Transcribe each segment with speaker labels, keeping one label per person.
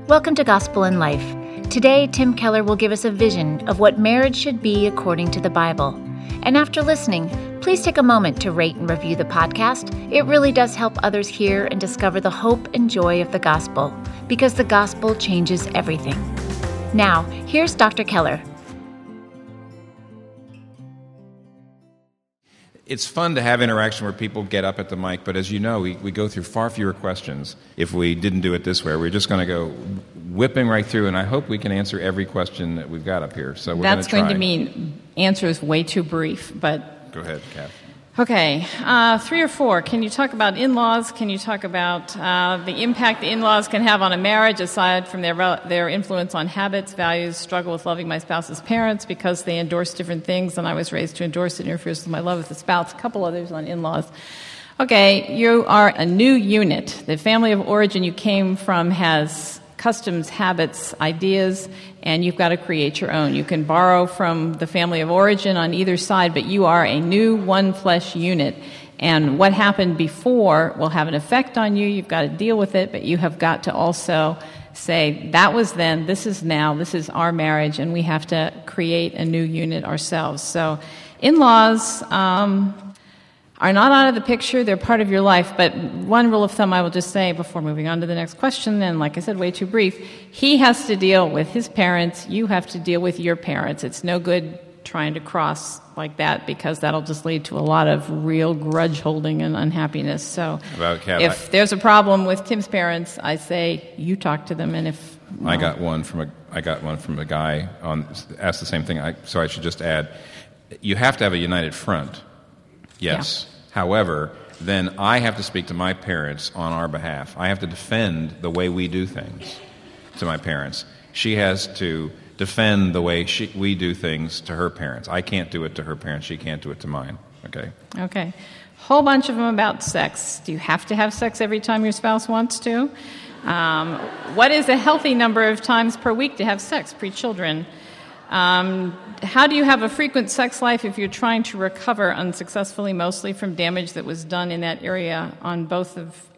Speaker 1: Welcome to Gospel in Life. Today, Tim Keller will give us a vision of what marriage should be according to the Bible. And after listening, please take a moment to rate and review the podcast. It really does help others hear and discover the hope and joy of the gospel, because the gospel changes everything. Now, here's Dr. Keller.
Speaker 2: It's fun to have interaction where people get up at the mic, but as you know, we go through far fewer questions if we didn't do it this way. We're just going to go whipping right through, and I hope we can answer every question that we've got up here. So we're
Speaker 3: That's
Speaker 2: going
Speaker 3: to mean answers way too brief, but...
Speaker 2: Go ahead, Kath.
Speaker 3: Okay, 3 or 4. Can you talk about in-laws? Can you talk about the impact the in-laws can have on a marriage, aside from their influence on habits, values, struggle with loving my spouse's parents because they endorse different things and I was raised to endorse it, interferes with my love with the spouse, a couple others on in-laws. Okay, you are a new unit. The family of origin you came from has customs, habits, ideas, and you've got to create your own. You can borrow from the family of origin on either side, but you are a new one-flesh unit. And what happened before will have an effect on you. You've got to deal with it, but you have got to also say, that was then, this is now, this is our marriage, and we have to create a new unit ourselves. So in-laws are not out of the picture. They're part of your life. But one rule of thumb I will just say before moving on to the next question, and like I said, way too brief, he has to deal with his parents. You have to deal with your parents. It's no good trying to cross like that, because that'll just lead to a lot of real grudge holding and unhappiness. So if there's a problem with Tim's parents, I say you talk to them. And if
Speaker 2: I got one from a guy asked the same thing. So I should just add, you have to have a united front. Yes. Yeah. However, then I have to speak to my parents on our behalf. I have to defend the way we do things to my parents. She has to defend the way we do things to her parents. I can't do it to her parents. She can't do it to mine. Okay.
Speaker 3: Whole bunch of them about sex. Do you have to have sex every time your spouse wants to? What is a healthy number of times per week to have sex pre-children? How do you have a frequent sex life if you're trying to recover unsuccessfully, mostly from damage that was done in that area on both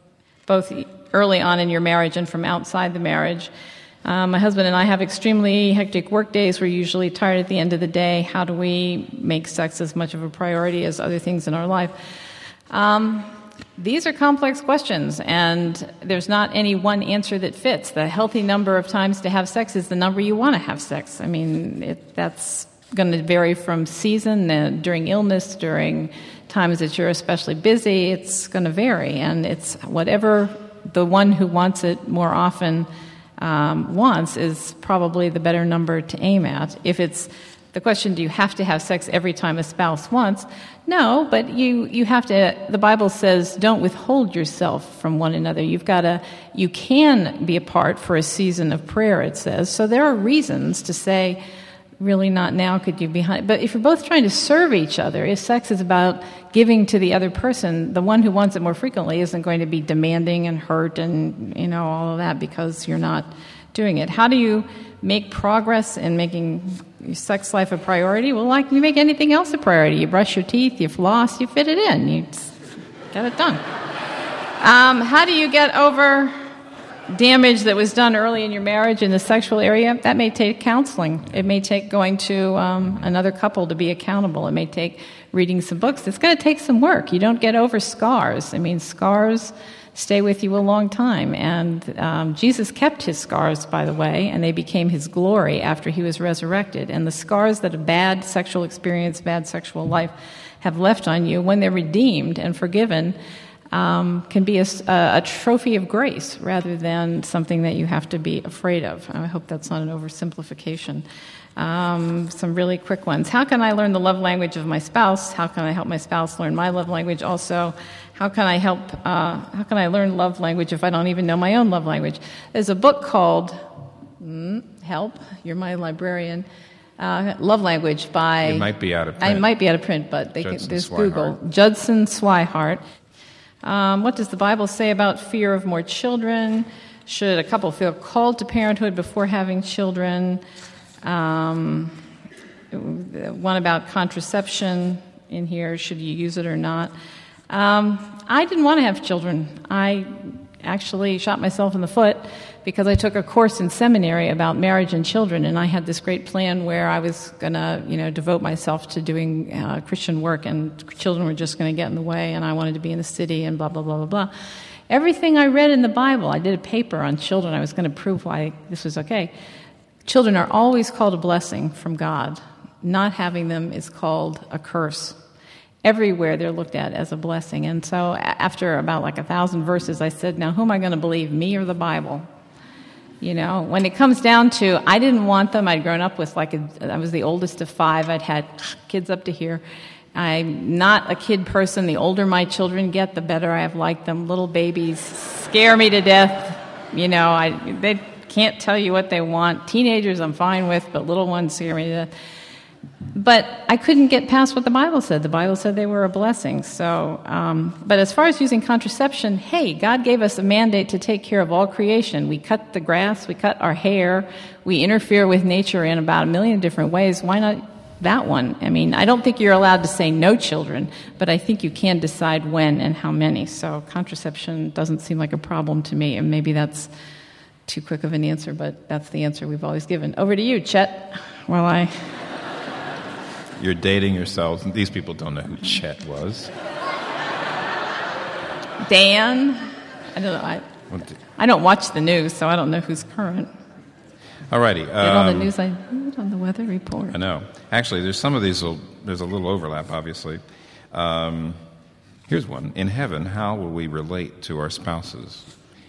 Speaker 3: early on in your marriage and from outside the marriage? My husband and I have extremely hectic work days. We're usually tired at the end of the day. How do we make sex as much of a priority as other things in our life? These are complex questions, and there's not any one answer that fits. The healthy number of times to have sex is the number you want to have sex. I mean, that's going to vary from season, during illness, during times that you're especially busy. It's going to vary, and it's whatever the one who wants it more often wants is probably the better number to aim at. If it's the question, do you have to have sex every time a spouse wants? No, but you have to, the Bible says, don't withhold yourself from one another. You can be apart for a season of prayer, it says. So there are reasons to say, really not now, could you be behind? But if you're both trying to serve each other, if sex is about giving to the other person, the one who wants it more frequently isn't going to be demanding and hurt and, all of that because you're not doing it. How do you make progress in making your sex life a priority? Well, like you make anything else a priority. You brush your teeth, you floss, you fit it in. You get it done. How do you get over damage that was done early in your marriage in the sexual area? That may take counseling. It may take going to another couple to be accountable. It may take reading some books. It's going to take some work. You don't get over scars. I mean, scars stay with you a long time. And Jesus kept his scars, by the way, and they became his glory after he was resurrected. And the scars that a bad sexual experience, bad sexual life have left on you, when they're redeemed and forgiven, can be a trophy of grace rather than something that you have to be afraid of. I hope that's not an oversimplification. Some really quick ones. How can I learn the love language of my spouse? How can I help my spouse learn my love language? Also, how can I learn love language if I don't even know my own love language? There's a book called, help, you're my librarian, Love Language by...
Speaker 2: It might be out of print.
Speaker 3: I might be out of print, but there's Google. Judson Swihart. What does the Bible say about fear of more children? Should a couple feel called to parenthood before having children? One about contraception in here. Should you use it or not? I didn't want to have children. I actually shot myself in the foot because I took a course in seminary about marriage and children, and I had this great plan where I was going to, devote myself to doing Christian work, and children were just going to get in the way, and I wanted to be in the city, and blah, blah, blah, blah, blah. Everything I read in the Bible, I did a paper on children. I was going to prove why this was okay. Children are always called a blessing from God. Not having them is called a curse. Everywhere they're looked at as a blessing. And so after about 1,000 verses, I said, now who am I going to believe, me or the Bible? When it comes down to, I didn't want them. I'd grown up with I was the oldest of 5. I'd had kids up to here. I'm not a kid person. The older my children get, the better I have liked them. Little babies scare me to death. They can't tell you what they want. Teenagers I'm fine with, but little ones scare me to death. But I couldn't get past what the Bible said. The Bible said they were a blessing. So, but as far as using contraception, hey, God gave us a mandate to take care of all creation. We cut the grass, we cut our hair, we interfere with nature in about 1 million different ways. Why not that one? I mean, I don't think you're allowed to say no children, but I think you can decide when and how many. So contraception doesn't seem like a problem to me, and maybe that's too quick of an answer, but that's the answer we've always given. Over to you, Chet, while I...
Speaker 2: You're dating yourselves. These people don't know who Chet was.
Speaker 3: Dan? I don't know. I don't watch the news, so I don't know who's current.
Speaker 2: All righty.
Speaker 3: Get all the news I read on the weather report.
Speaker 2: I know. Actually, there's some of these, there's a little overlap, obviously. Here's one. In heaven, how will we relate to our spouses?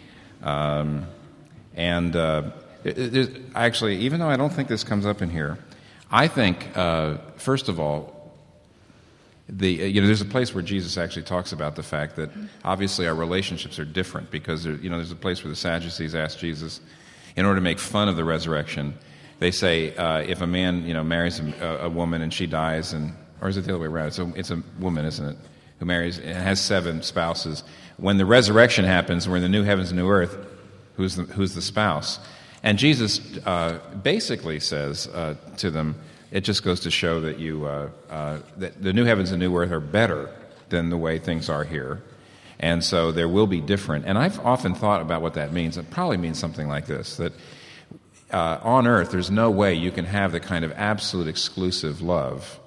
Speaker 2: Actually, even though I don't think this comes up in here, I think, first of all, there's a place where Jesus actually talks about the fact that obviously our relationships are different because there's a place where the Sadducees asked Jesus, in order to make fun of the resurrection, they say if a man marries a woman and she dies, or is it the other way around? It's a woman, isn't it, who marries and has 7 spouses. When the resurrection happens, we're in the new heavens and new earth. Who's the spouse? And Jesus basically says to them, it just goes to show that that the new heavens and new earth are better than the way things are here. And so there will be different. And I've often thought about what that means. It probably means something like this, that on earth there's no way you can have the kind of absolute exclusive love.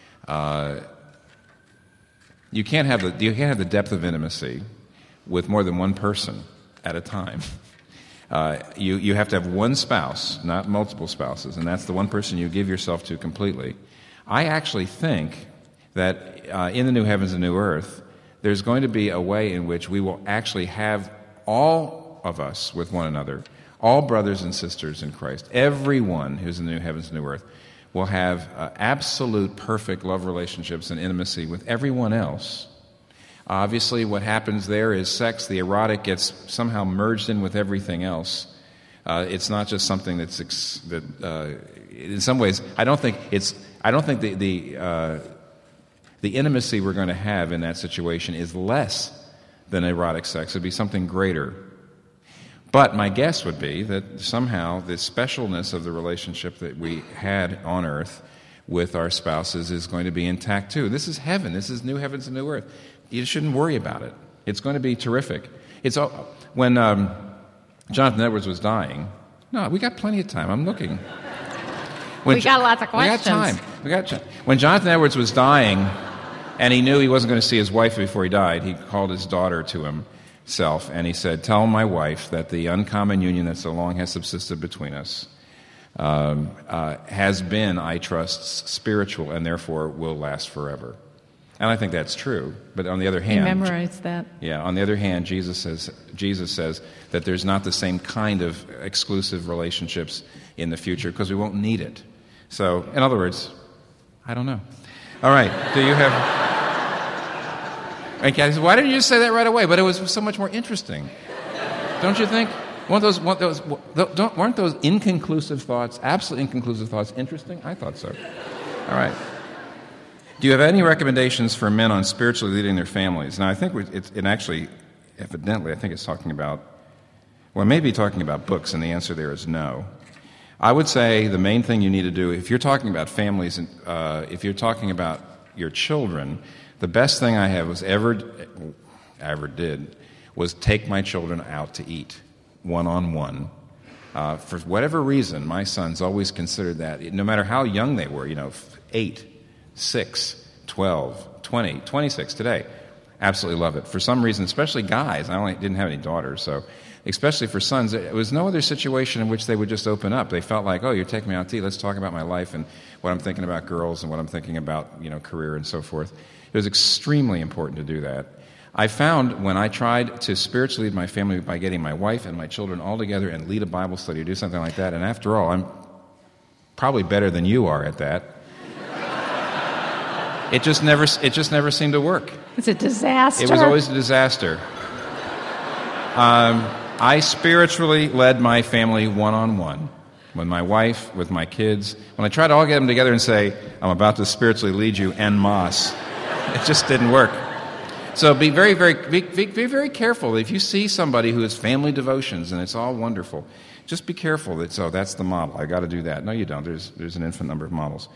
Speaker 2: You can't have the depth of intimacy with more than one person at a time. You have to have one spouse, not multiple spouses, and that's the one person you give yourself to completely. I actually think that in the new heavens and new earth, there's going to be a way in which we will actually have all of us with one another, all brothers and sisters in Christ, everyone who's in the new heavens and new earth will have absolute perfect love relationships and intimacy with everyone else. Obviously, what happens there is sex, the erotic, gets somehow merged in with everything else. It's not just something that in some ways, I don't think the intimacy we're going to have in that situation is less than erotic sex. It'd be something greater. But my guess would be that somehow the specialness of the relationship that we had on earth with our spouses is going to be intact too. This is heaven. This is new heavens and new earth. You shouldn't worry about it. It's going to be terrific. When Jonathan Edwards was dying, no, we got plenty of time. I'm looking.
Speaker 3: We got lots of questions.
Speaker 2: We got time. When Jonathan Edwards was dying, and he knew he wasn't going to see his wife before he died, he called his daughter to himself, and he said, "Tell my wife that the uncommon union that so long has subsisted between us has been, I trust, spiritual, and therefore will last forever." And I think that's true. But on the other hand,
Speaker 3: memorize that.
Speaker 2: Yeah. On the other hand, Jesus says that there's not the same kind of exclusive relationships in the future because we won't need it. So, in other words, I don't know. All right. Do you have? And Kathy said, "Why didn't you just say that right away?" But it was so much more interesting, don't you think? Weren't those inconclusive thoughts, absolutely inconclusive thoughts, interesting? I thought so. All right. Do you have any recommendations for men on spiritually leading their families? Now, I think evidently, I think it's talking about, well, maybe talking about books, and the answer there is no. I would say the main thing you need to do, if you're talking about families, and if you're talking about your children, the best thing I ever did was take my children out to eat, one-on-one. For whatever reason, my sons always considered that, no matter how young they were, 8, 6, 12, 20, 26 today. Absolutely love it. For some reason, especially guys, I didn't have any daughters, so especially for sons, it was no other situation in which they would just open up. They felt like, oh, you're taking me out to eat, let's talk about my life and what I'm thinking about girls and what I'm thinking about, career and so forth. It was extremely important to do that. I found when I tried to spiritually lead my family by getting my wife and my children all together and lead a Bible study or do something like that, and after all, I'm probably better than you are at that. It just never seemed to work.
Speaker 3: It's a disaster.
Speaker 2: It was always a disaster. I spiritually led my family one-on-one, with my wife, with my kids. When I tried to all get them together and say, I'm about to spiritually lead you en masse, it just didn't work. So be very, be very careful. If you see somebody who has family devotions and it's all wonderful, just be careful that, that's the model. I got to do that. No, you don't. There's an infinite number of models.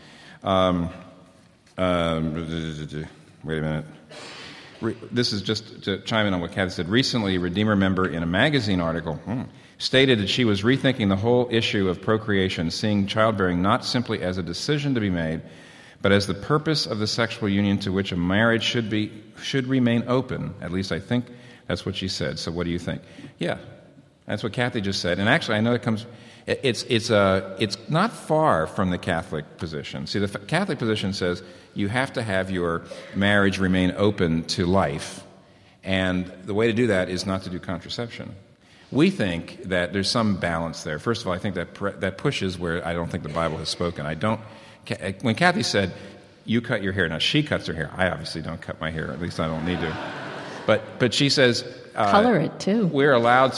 Speaker 2: Wait a minute. This is just to chime in on what Kathy said. Recently, a Redeemer member in a magazine article stated that she was rethinking the whole issue of procreation, seeing childbearing not simply as a decision to be made, but as the purpose of the sexual union to which a marriage should remain open. At least I think that's what she said. So what do you think? Yeah, that's what Kathy just said. And actually, I know it comes. It's not far from the Catholic position. See, the Catholic position says you have to have your marriage remain open to life, and the way to do that is not to do contraception. We think that there's some balance there. First of all, I think that pushes where I don't think the Bible has spoken. When Kathy said, you cut your hair, now she cuts her hair. I obviously don't cut my hair, at least I don't need to. But she says...
Speaker 3: color it, too.
Speaker 2: We're allowed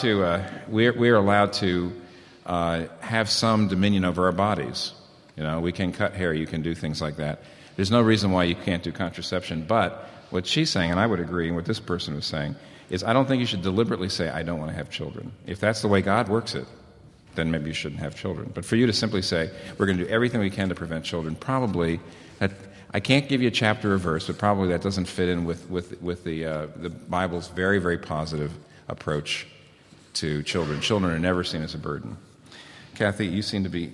Speaker 2: to have some dominion over our bodies. We can cut hair, you can do things like that. There's no reason why you can't do contraception, but what she's saying, and I would agree, and what this person was saying, is I don't think you should deliberately say, I don't want to have children. If that's the way God works it, then maybe you shouldn't have children. But for you to simply say, we're going to do everything we can to prevent children, probably, I can't give you a chapter or verse, but probably that doesn't fit in with the Bible's very, very positive approach to children. Children are never seen as a burden. Kathy, you seem to be...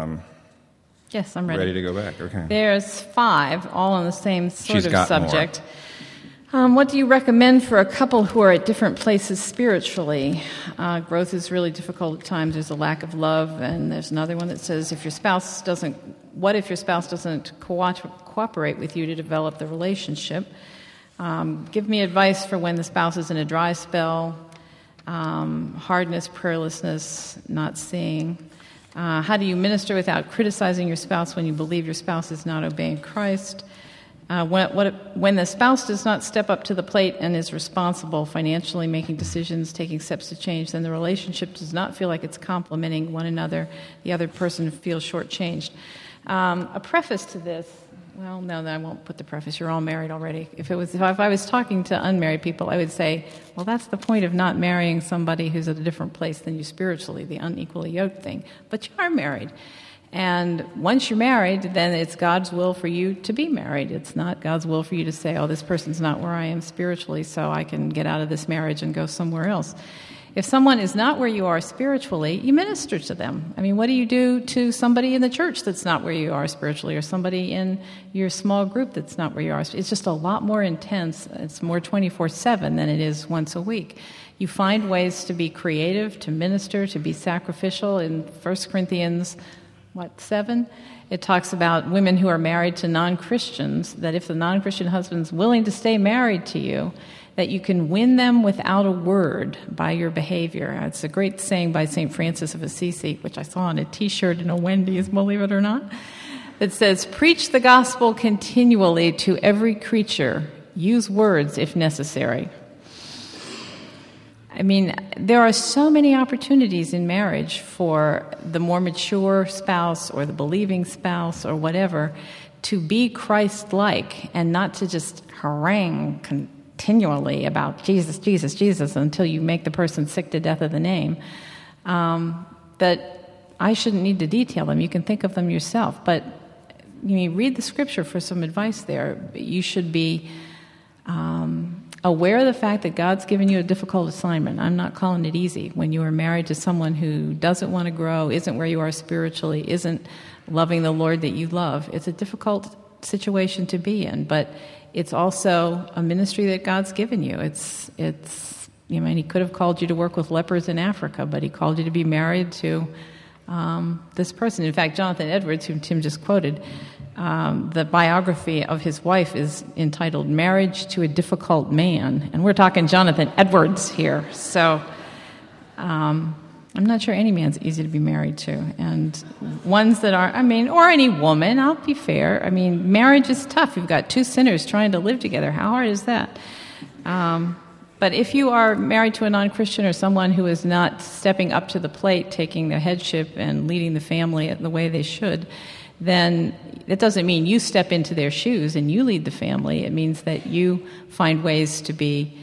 Speaker 3: yes, I'm ready.
Speaker 2: Ready to go back. Okay.
Speaker 3: There's 5, all on the same sort
Speaker 2: She's
Speaker 3: of
Speaker 2: got
Speaker 3: subject. What do you recommend for a couple who are at different places spiritually? Growth is really difficult at times. There's a lack of love, and there's another one that says, what if your spouse doesn't cooperate with you to develop the relationship? Give me advice for when the spouse is in a dry spell, hardness, prayerlessness, not seeing. How do you minister without criticizing your spouse when you believe your spouse is not obeying Christ? When the spouse does not step up to the plate and is responsible financially, making decisions, taking steps to change, then the relationship does not feel like it's complementing one another. The other person feels shortchanged. A preface to this. Well, no, I won't put the preface. You're all married already. If I was talking to unmarried people, I would say, well, that's the point of not marrying somebody who's at a different place than you spiritually, the unequally yoked thing. But you are married. And once you're married, then it's God's will for you to be married. It's not God's will for you to say, oh, this person's not where I am spiritually, so I can get out of this marriage and go somewhere else. If someone is not where you are spiritually, you minister to them. I mean, what do you do to somebody in the church that's not where you are spiritually, or somebody in your small group that's not where you are? It's just a lot more intense. It's more 24/7 than it is once a week. You find ways to be creative, to minister, to be sacrificial. In 1 Corinthians 7, it talks about women who are married to non-Christians, that if the non-Christian husband's willing to stay married to you, that you can win them without a word by your behavior. It's a great saying by St. Francis of Assisi, which I saw on a T-shirt in a Wendy's, believe it or not, that says, preach the gospel continually to every creature. Use words if necessary. I mean, there are so many opportunities in marriage for the more mature spouse or the believing spouse or whatever to be Christ-like and not to just harangue continually about Jesus, Jesus, Jesus until you make the person sick to death of the name. That I shouldn't need to detail them. You can think of them yourself. But read the scripture for some advice there. You should be aware of the fact that God's given you a difficult assignment. I'm not calling it easy. When you are married to someone who doesn't want to grow, isn't where you are spiritually, isn't loving the Lord that you love, it's a difficult situation to be in, but it's also a ministry that God's given you. It's He could have called you to work with lepers in Africa, but He called you to be married to this person. In fact, Jonathan Edwards, whom Tim just quoted, the biography of his wife is entitled Marriage to a Difficult Man. And we're talking Jonathan Edwards here. So I'm not sure any man's easy to be married to. And ones that are, or any woman, I'll be fair. Marriage is tough. You've got two sinners trying to live together. How hard is that? But if you are married to a non-Christian or someone who is not stepping up to the plate, taking the headship and leading the family the way they should, then it doesn't mean you step into their shoes and you lead the family. It means that you find ways to be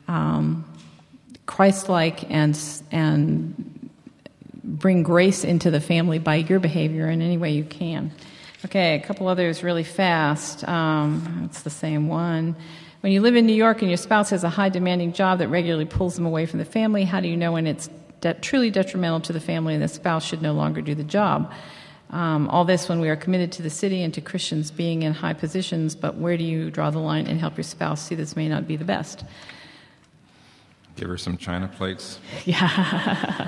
Speaker 3: Christ-like and bring grace into the family by your behavior in any way you can. Okay, a couple others really fast. It's the same one. When you live in New York and your spouse has a high demanding job that regularly pulls them away from the family, how do you know when it's truly detrimental to the family and the spouse should no longer do the job? All this when we are committed to the city and to Christians being in high positions, but where do you draw the line and help your spouse see this may not be the best?
Speaker 2: Give her some china plates.
Speaker 3: Yeah.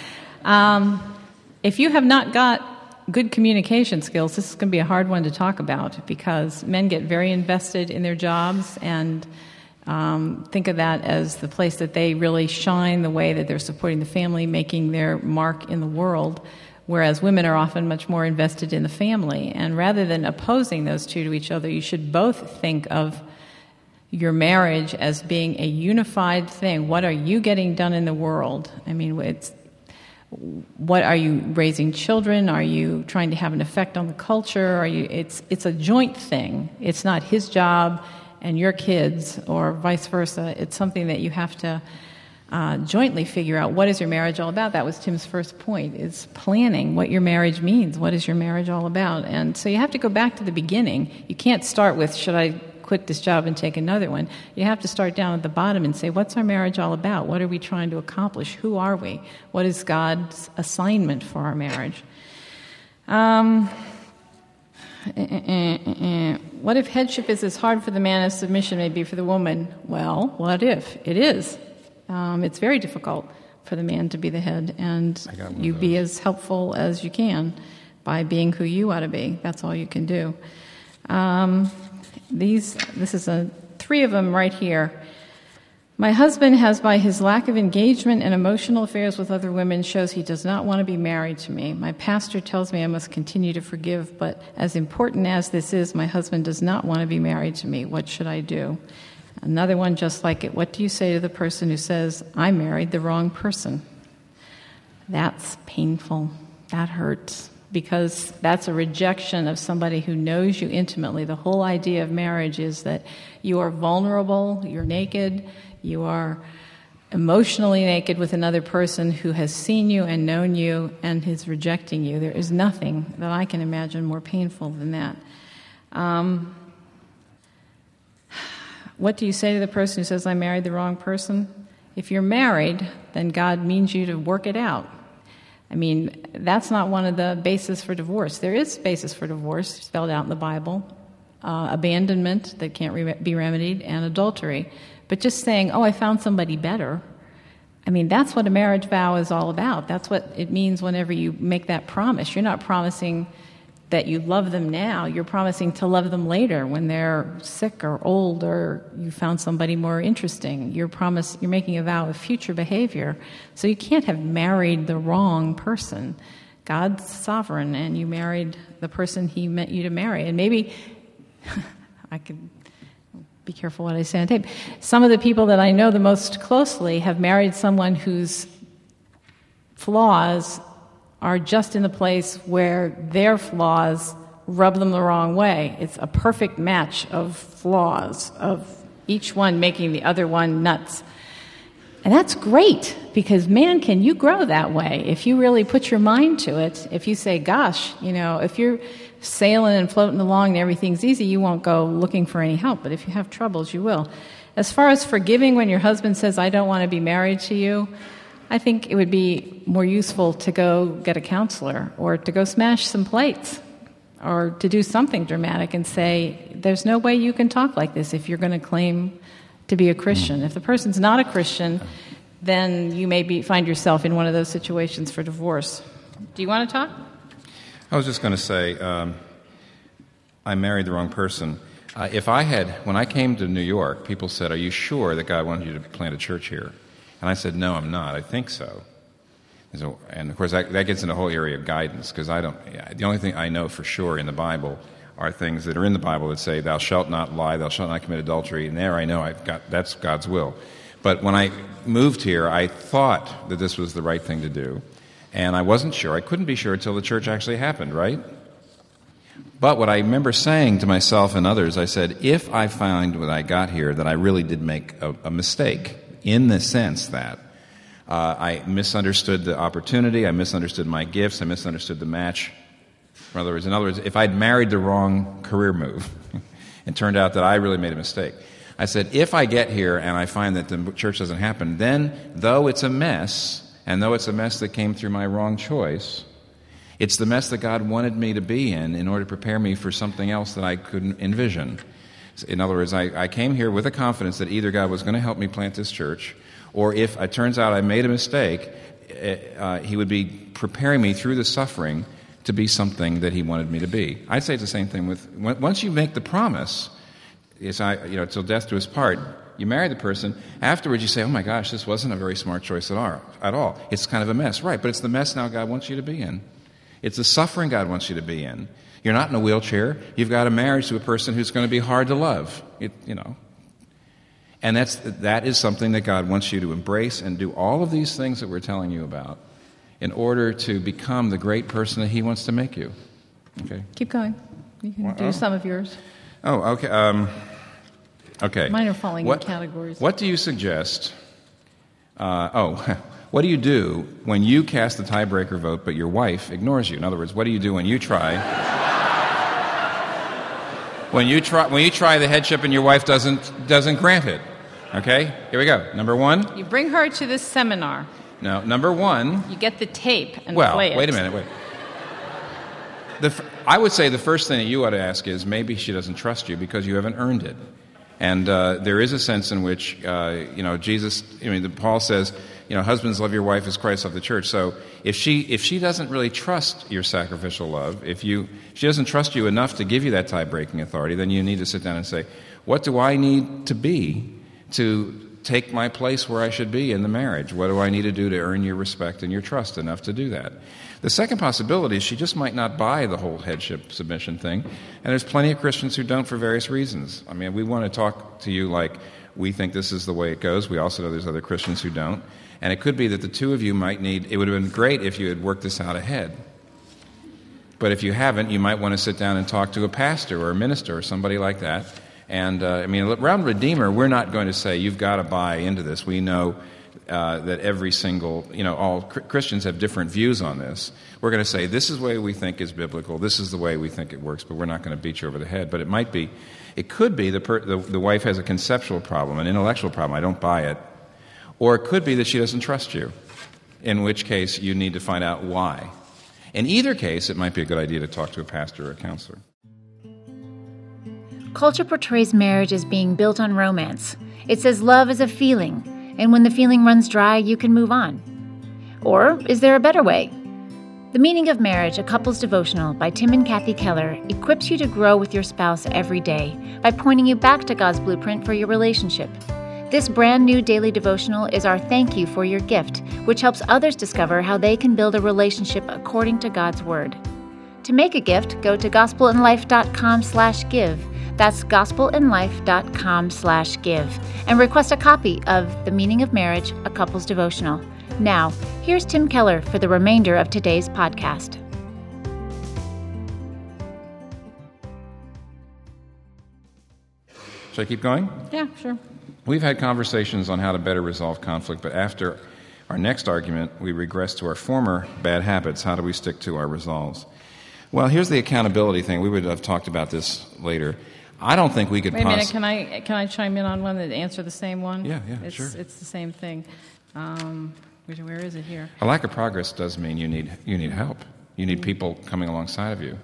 Speaker 3: If you have not got good communication skills, this is going to be a hard one to talk about because men get very invested in their jobs and think of that as the place that they really shine, the way that they're supporting the family, making their mark in the world, whereas women are often much more invested in the family. And rather than opposing those two to each other, you should both think of your marriage as being a unified thing. What are you getting done in the world? What are you raising children? Are you trying to have an effect on the culture? It's a joint thing. It's not his job and your kids or vice versa. It's something that you have to jointly figure out. What is your marriage all about? That was Tim's first point, is planning what your marriage means. What is your marriage all about? And so you have to go back to the beginning. You can't start with, should I quit this job and take another one? You have to start down at the bottom and say, what's our marriage all about? What are we trying to accomplish? Who are we? What is God's assignment for our marriage? What if headship is as hard for the man as submission may be for the woman? Well, what if? It is. It's very difficult for the man to be the head, and you be as helpful as you can by being who you ought to be. That's all you can do. This is three of them right here. My husband has, by his lack of engagement and emotional affairs with other women, shows he does not want to be married to me. My pastor tells me I must continue to forgive, but as important as this is, my husband does not want to be married to me. What should I do? Another one just like it. What do you say to the person who says, I married the wrong person? That's painful. That hurts. Because that's a rejection of somebody who knows you intimately. The whole idea of marriage is that you are vulnerable, you're naked, you are emotionally naked with another person who has seen you and known you and is rejecting you. There is nothing that I can imagine more painful than that. What do you say to the person who says, I married the wrong person? If you're married, then God means you to work it out. That's not one of the bases for divorce. There is basis for divorce spelled out in the Bible. Abandonment that can't be remedied, and adultery. But just saying, I found somebody better, that's what a marriage vow is all about. That's what it means whenever you make that promise. You're not promising that you love them now. You're promising to love them later when they're sick or old or you found somebody more interesting. You're making a vow of future behavior. So you can't have married the wrong person. God's sovereign, and you married the person he meant you to marry. And maybe, I could be careful what I say on tape, some of the people that I know the most closely have married someone whose flaws are just in the place where their flaws rub them the wrong way. It's a perfect match of flaws, of each one making the other one nuts. And that's great, because man, can you grow that way if you really put your mind to it. If you say, gosh, if you're sailing and floating along and everything's easy, you won't go looking for any help. But if you have troubles, you will. As far as forgiving when your husband says, I don't want to be married to you, I think it would be more useful to go get a counselor or to go smash some plates or to do something dramatic and say, there's no way you can talk like this if you're going to claim to be a Christian. If the person's not a Christian, then you may find yourself in one of those situations for divorce. Do you want to talk?
Speaker 2: I was just going to say, I married the wrong person. When I came to New York, people said, are you sure that God wanted you to plant a church here? And I said, no, I'm not. I think so. And of course, that gets into the whole area of guidance, because the only thing I know for sure in the Bible are things that are in the Bible that say, thou shalt not lie, thou shalt not commit adultery, and there I know that's God's will. But when I moved here, I thought that this was the right thing to do, and I wasn't sure. I couldn't be sure until the church actually happened, right? But what I remember saying to myself and others, I said, if I find when I got here that I really did make a mistake, in the sense that I misunderstood the opportunity, I misunderstood my gifts, I misunderstood the match. In other words, if I'd married the wrong career move, it turned out that I really made a mistake. I said, if I get here and I find that the church doesn't happen, then though it's a mess, and though it's a mess that came through my wrong choice, it's the mess that God wanted me to be in order to prepare me for something else that I couldn't envision. In other words, I came here with a confidence that either God was going to help me plant this church, or if it turns out I made a mistake, He would be preparing me through the suffering to be something that He wanted me to be. I'd say it's the same thing with, once you make the promise, till death do us part, you marry the person, afterwards you say, oh my gosh, this wasn't a very smart choice at all. It's kind of a mess. Right, but it's the mess now God wants you to be in. It's the suffering God wants you to be in. You're not in a wheelchair. You've got a marriage to a person who's going to be hard to love. And that is something that God wants you to embrace and do all of these things that we're telling you about in order to become the great person that He wants to make you. Okay.
Speaker 3: Keep going. You can do some of yours.
Speaker 2: Oh, okay. Okay.
Speaker 3: Mine are falling in categories.
Speaker 2: What do you suggest? What do you do when you cast the tiebreaker vote, but your wife ignores you? In other words, what do you do when you try? when you try the headship and your wife doesn't grant it? Okay. Here we go. Number one.
Speaker 3: You bring her to this seminar.
Speaker 2: No. Number one.
Speaker 3: You get the tape and play it.
Speaker 2: Wait a minute. I would say the first thing that you ought to ask is maybe she doesn't trust you because you haven't earned it. And there is a sense in which, Jesus, Paul says, husbands, love your wife as Christ loved the church. So if she doesn't really trust your sacrificial love, she doesn't trust you enough to give you that tie-breaking authority, then you need to sit down and say, what do I need to be to take my place where I should be in the marriage? What do I need to do to earn your respect and your trust enough to do that? The second possibility is she just might not buy the whole headship submission thing, and there's plenty of Christians who don't for various reasons. I mean, we want to talk to you like we think this is the way it goes. We also know there's other Christians who don't. And it could be that the two of you it would have been great if you had worked this out ahead. But if you haven't, you might want to sit down and talk to a pastor or a minister or somebody like that. And, around Redeemer, we're not going to say, you've got to buy into this. We know that every single, all Christians have different views on this. We're going to say, this is the way we think is biblical, this is the way we think it works, but we're not going to beat you over the head. But it could be the wife has a conceptual problem, an intellectual problem, I don't buy it. Or it could be that she doesn't trust you, in which case you need to find out why. In either case, it might be a good idea to talk to a pastor or a counselor.
Speaker 1: Culture portrays marriage as being built on romance. It says love is a feeling, and when the feeling runs dry, you can move on. Or is there a better way? The Meaning of Marriage, a Couples Devotional by Tim and Kathy Keller, equips you to grow with your spouse every day by pointing you back to God's blueprint for your relationship. This brand new daily devotional is our thank you for your gift, which helps others discover how they can build a relationship according to God's Word. To make a gift, go to gospelinlife.com/give. That's gospelinlife.com/give, and request a copy of The Meaning of Marriage, a Couples Devotional. Now, here's Tim Keller for the remainder of today's podcast.
Speaker 2: Should I keep going?
Speaker 3: Yeah, sure.
Speaker 2: We've had conversations on how to better resolve conflict, but after our next argument, we regress to our former bad habits. How do we stick to our resolves? Well, here's the accountability thing. We would have talked about this later. I don't think we could
Speaker 3: Wait a minute, can I chime in on one that answer the same one?
Speaker 2: Yeah, sure.
Speaker 3: It's the same thing. Where is it here?
Speaker 2: A lack of progress does mean you need help. You need people coming alongside of you.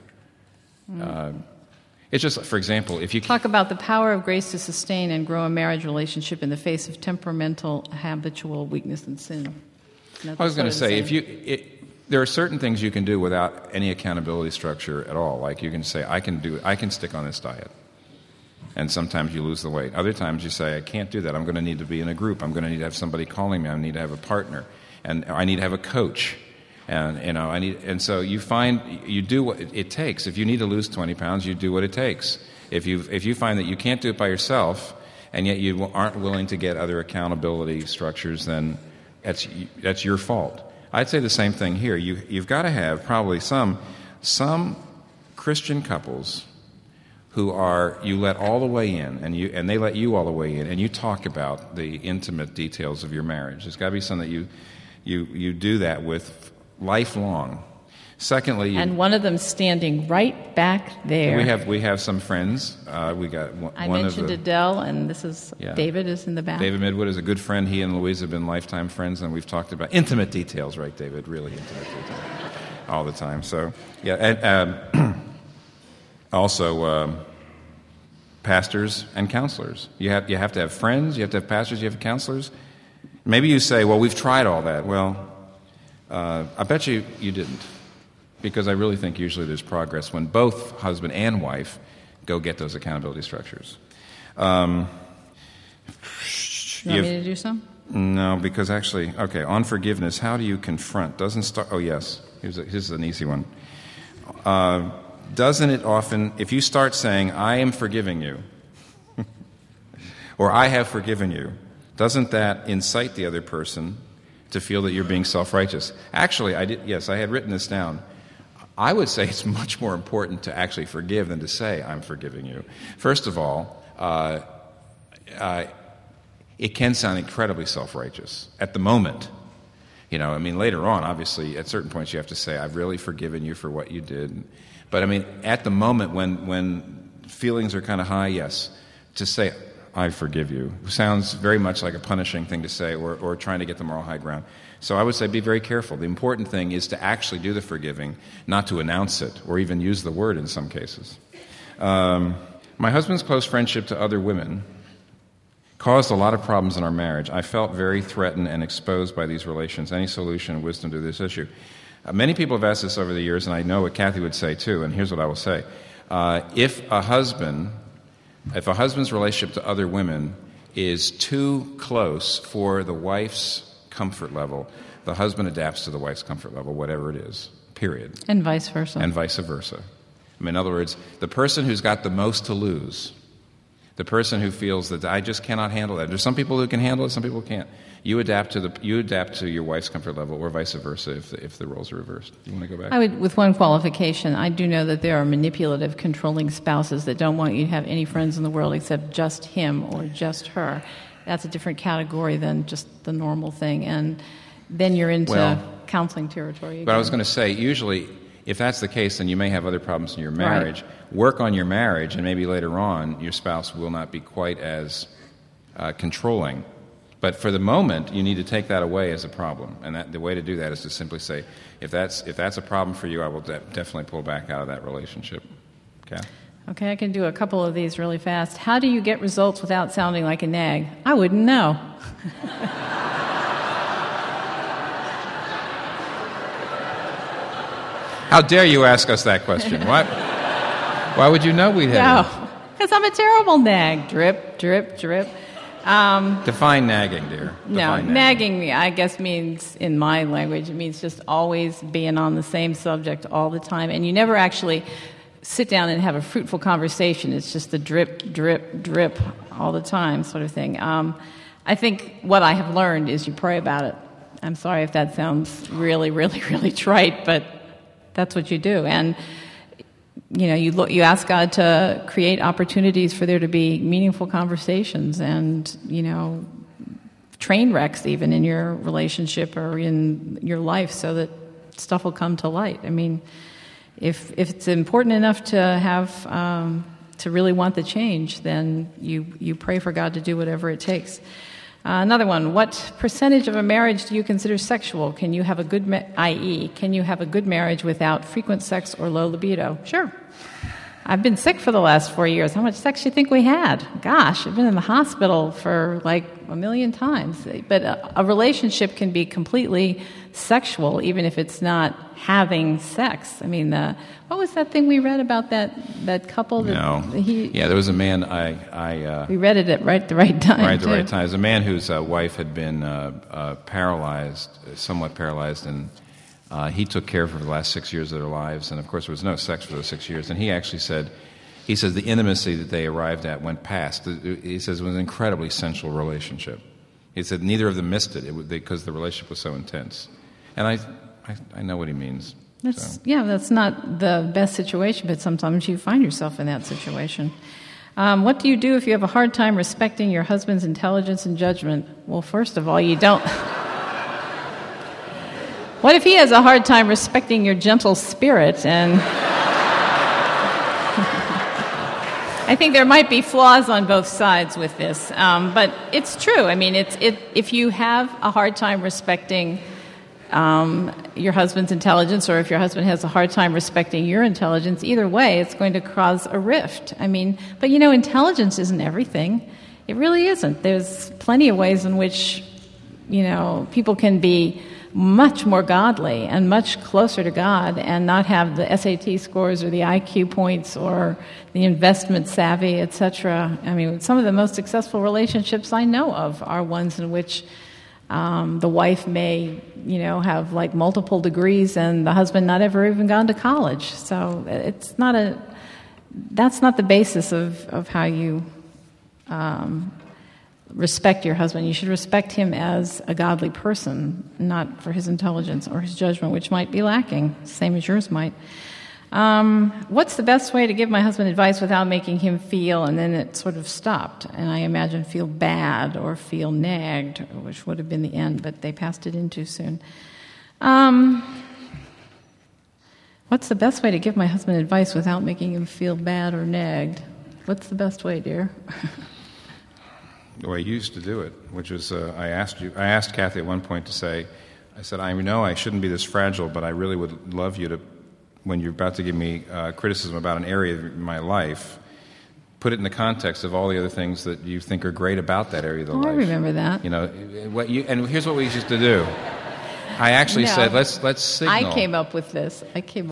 Speaker 2: It's just, for example, if you
Speaker 3: talk about the power of grace to sustain and grow a marriage relationship in the face of temperamental, habitual weakness and sin.
Speaker 2: I was going to say, there are certain things you can do without any accountability structure at all. Like you can say, I can stick on this diet. And sometimes you lose the weight. Other times you say, I can't do that. I'm going to need to be in a group. I'm going to need to have somebody calling me. I need to have a partner. And I need to have a coach. And so you do what it takes. If you need to lose 20 pounds, you do what it takes. If you find that you can't do it by yourself, and yet you aren't willing to get other accountability structures, then that's your fault. I'd say the same thing here. You've got to have probably some Christian couples who you let all the way in, and they let you all the way in, and you talk about the intimate details of your marriage. There's got to be something that you do that with lifelong. Secondly,
Speaker 3: and one of them standing right back there.
Speaker 2: We have some friends. We got one.
Speaker 3: I mentioned Adele, and this is David is in the back.
Speaker 2: David Midwood is a good friend. He and Louise have been lifetime friends, and we've talked about intimate details, right, David? Really intimate details all the time. So and also pastors and counselors. You have to have friends. You have to have pastors. You have counselors. Maybe you say, "Well, we've tried all that." Well, I bet you didn't. Because I really think usually there's progress when both husband and wife go get those accountability structures.
Speaker 3: You want me to do some?
Speaker 2: No, because actually, okay, on forgiveness, how do you confront? Doesn't start. Oh, yes. Here's an easy one. Doesn't it often, if you start saying, I am forgiving you, or I have forgiven you, doesn't that incite the other person to feel that you're being self-righteous? Actually, I had written this down. I would say it's much more important to actually forgive than to say, I'm forgiving you. First of all, it can sound incredibly self-righteous at the moment. Later on, obviously, at certain points you have to say, I've really forgiven you for what you did. But, at the moment when feelings are kind of high, yes, to say, I forgive you, sounds very much like a punishing thing to say or trying to get the moral high ground. So I would say be very careful. The important thing is to actually do the forgiving, not to announce it or even use the word in some cases. My husband's close friendship to other women caused a lot of problems in our marriage. I felt very threatened and exposed by these relations. Any solution and wisdom to this issue? Many people have asked this over the years, and I know what Kathy would say too, and here's what I will say. If a husband's relationship to other women is too close for the wife's comfort level, the husband adapts to the wife's comfort level, whatever it is, period.
Speaker 3: And vice versa.
Speaker 2: And vice versa. In other words, the person who's got the most to lose, the person who feels that I just cannot handle that. There's some people who can handle it, some people can't. You adapt to your wife's comfort level, or vice versa, if the roles are reversed. Do you want to go back?
Speaker 3: I would, with one qualification. I do know that there are manipulative, controlling spouses that don't want you to have any friends in the world except just him or just her. That's a different category than just the normal thing, and then you're into counseling territory again.
Speaker 2: But I was going to say, usually, if that's the case, then you may have other problems in your marriage. Right. Work on your marriage, and maybe later on, your spouse will not be quite as controlling. But for the moment, you need to take that away as a problem, and the way to do that is to simply say, if that's a problem for you, I will definitely pull back out of that relationship. Okay.
Speaker 3: Okay, I can do a couple of these really fast. How do you get results without sounding like a nag? I wouldn't know.
Speaker 2: How dare you ask us that question? Why would you know we'd have?
Speaker 3: No, because I'm a terrible nag. Drip, drip, drip.
Speaker 2: Define nagging, dear.
Speaker 3: Nagging, I guess, means, in my language, it means just always being on the same subject all the time, and you never actually sit down and have a fruitful conversation. It's just the drip, drip, drip all the time sort of thing. I think what I have learned is you pray about it. I'm sorry if that sounds really, really, really trite, but that's what you do. And you ask God to create opportunities for there to be meaningful conversations and, train wrecks even in your relationship or in your life so that stuff will come to light. If it's important enough to have to really want the change, then you pray for God to do whatever it takes. Another one, what percentage of a marriage do you consider sexual? Can you have a good, i.e., can you have a good marriage without frequent sex or low libido? Sure. I've been sick for the last 4 years. How much sex do you think we had? Gosh, I've been in the hospital for like 1 million times. But a relationship can be completely sexual, even if it's not having sex. I mean, what was that thing we read about that couple?
Speaker 2: There was a man.
Speaker 3: We read it at the right time.
Speaker 2: Right at the right time. It was a man whose wife had been paralyzed, somewhat paralyzed, and he took care of her for the last 6 years of their lives, and of course there was no sex for those 6 years. And he actually said, the intimacy that they arrived at went past. He says it was an incredibly sensual relationship. He said neither of them missed it because the relationship was so intense. And I know what he means.
Speaker 3: That's not the best situation, but sometimes you find yourself in that situation. What do you do if you have a hard time respecting your husband's intelligence and judgment? Well, first of all, you don't... What if he has a hard time respecting your gentle spirit? And I think there might be flaws on both sides with this, but it's true. I mean, if you have a hard time respecting your husband's intelligence, or if your husband has a hard time respecting your intelligence, either way, it's going to cause a rift. I mean, but intelligence isn't everything. It really isn't. There's plenty of ways in which, people can be much more godly and much closer to God and not have the SAT scores or the IQ points or the investment savvy, etc. I mean, some of the most successful relationships I know of are ones in which the wife may, have like multiple degrees and the husband not ever even gone to college. So that's not the basis of how you respect your husband. You should respect him as a godly person, not for his intelligence or his judgment, which might be lacking, same as yours might. What's the best way to give my husband advice without making him feel, and then it sort of stopped, and I imagine feel bad or feel nagged, which would have been the end, but they passed it in too soon. What's the best way to give my husband advice without making him feel bad or nagged? What's the best way, dear?
Speaker 2: The way you used to do it, which was I asked Kathy at one point to say, I said, I know I shouldn't be this fragile, but I really would love you to, when you're about to give me criticism about an area of my life, put it in the context of all the other things that you think are great about that area of the life.
Speaker 3: I remember that.
Speaker 2: And here's what we used to do. I actually said, let's signal.
Speaker 3: I came up with this.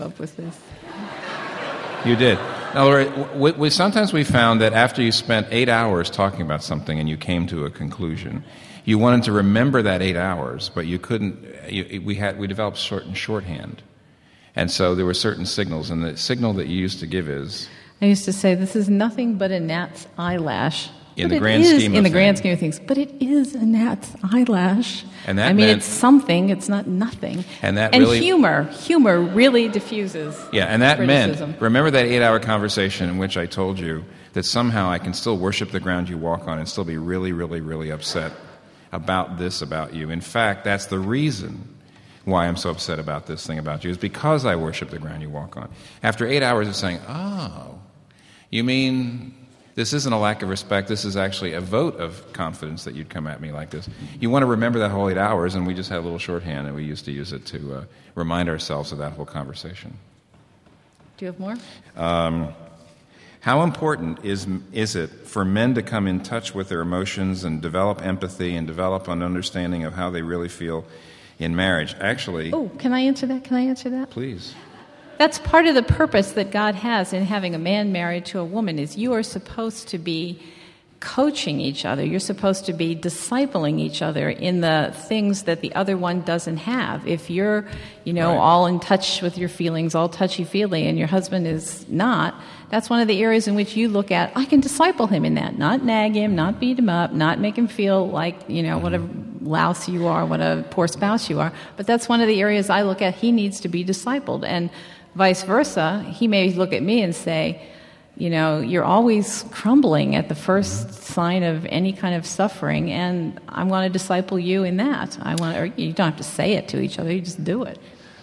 Speaker 2: You did. Now, sometimes we found that after you spent 8 hours talking about something and you came to a conclusion, you wanted to remember that 8 hours, but you couldn't. We developed shorthand, and so there were certain signals, and the signal that you used to give is.
Speaker 3: I used to say, "This is nothing but a gnat's eyelash."
Speaker 2: In the grand scheme of
Speaker 3: things, but it is a gnat's eyelash.
Speaker 2: And that meant,
Speaker 3: it's something; it's not nothing.
Speaker 2: And
Speaker 3: humor really diffuses.
Speaker 2: Yeah, and that
Speaker 3: criticism.
Speaker 2: meant, remember that 8-hour conversation in which I told you that somehow I can still worship the ground you walk on and still be really, really, really upset about this about you. In fact, that's the reason why I'm so upset about this thing about you, is because I worship the ground you walk on. After 8 hours of saying, oh, you mean this isn't a lack of respect, this is actually a vote of confidence that you'd come at me like this. You want to remember that whole 8 hours, and we just had a little shorthand, and we used to use it to remind ourselves of that whole conversation.
Speaker 3: Do you have more?
Speaker 2: How important is it for men to come in touch with their emotions and develop empathy and develop an understanding of how they really feel in marriage? Actually...
Speaker 3: Oh, can I answer that?
Speaker 2: Please.
Speaker 3: That's part of the purpose that God has in having a man married to a woman, is you are supposed to be coaching each other. You're supposed to be discipling each other in the things that the other one doesn't have. If you're, right, all in touch with your feelings, all touchy-feely, and your husband is not, that's one of the areas in which you look at, I can disciple him in that. Not nag him, not beat him up, not make him feel like, what a louse you are, what a poor spouse you are. But that's one of the areas I look at, he needs to be discipled. And vice versa, he may look at me and say, you're always crumbling at the first sign of any kind of suffering, and I want to disciple you in that. Or you don't have to say it to each other, you just do it.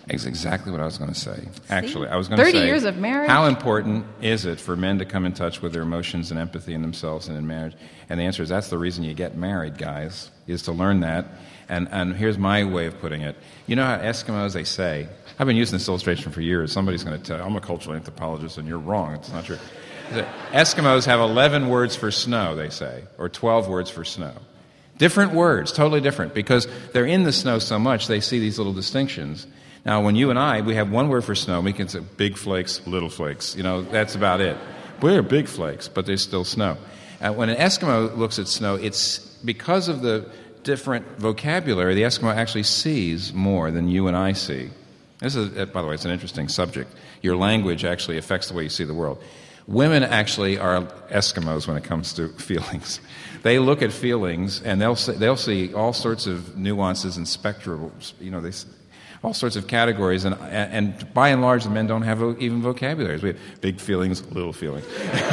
Speaker 2: That's exactly what I was going to say. Actually, I was going to say
Speaker 3: 30 years of marriage.
Speaker 2: How important is it for men to come in touch with their emotions and empathy in themselves and in marriage? And the answer is that's the reason you get married, guys, is to learn that. And here's my way of putting it. You know how Eskimos, they say, I've been using this illustration for years. Somebody's going to tell you, I'm a cultural anthropologist, and you're wrong. It's not true. Eskimos have 11 words for snow, they say, or 12 words for snow. Different words, totally different, because they're in the snow so much, they see these little distinctions. Now, when you and I, we have one word for snow, we can say big flakes, little flakes. That's about it. We're big flakes, but there's still snow. When an Eskimo looks at snow, it's because of the different vocabulary, the Eskimo actually sees more than you and I see. This is, by the way, it's an interesting subject. Your language actually affects the way you see the world. Women actually are Eskimos when it comes to feelings. They look at feelings and they'll see all sorts of nuances and spectrum. All sorts of categories, and by and large, the men don't have even vocabularies. We have big feelings, little feelings.